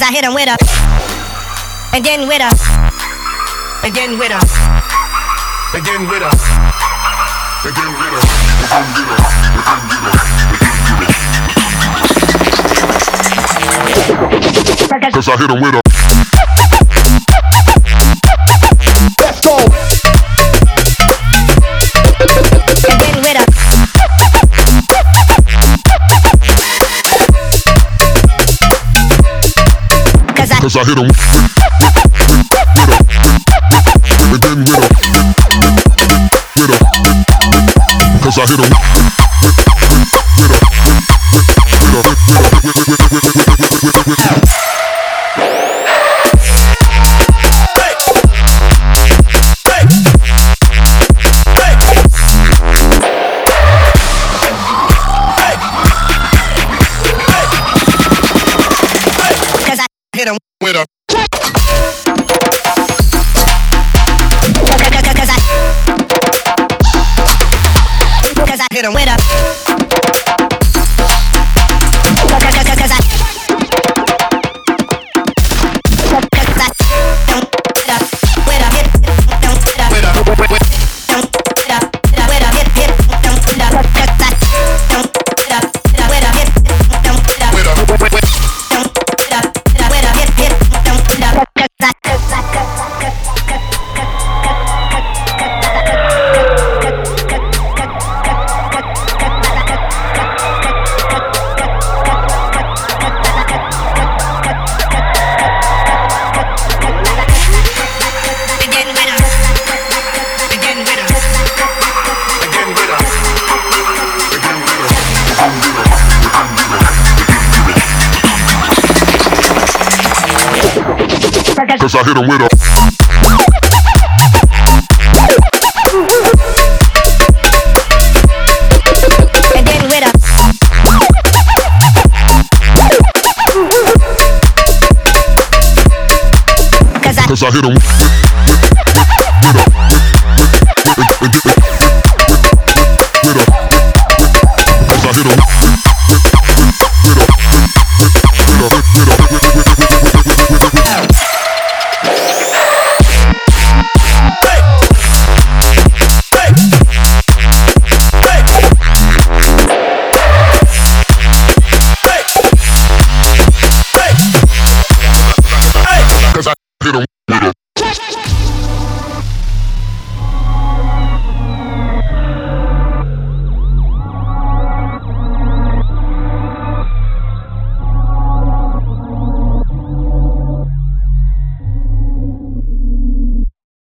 Cause I hit him with a, and then with a, and then with a, and then with a, and then with a, cause I hit him with a. Let's go. and then with a, Cause I hit him with a, and then with a, cause I hit him with a, hit him with a. cause I hit him with a, Cause I hit him with a. and then with a, Cause I hit him.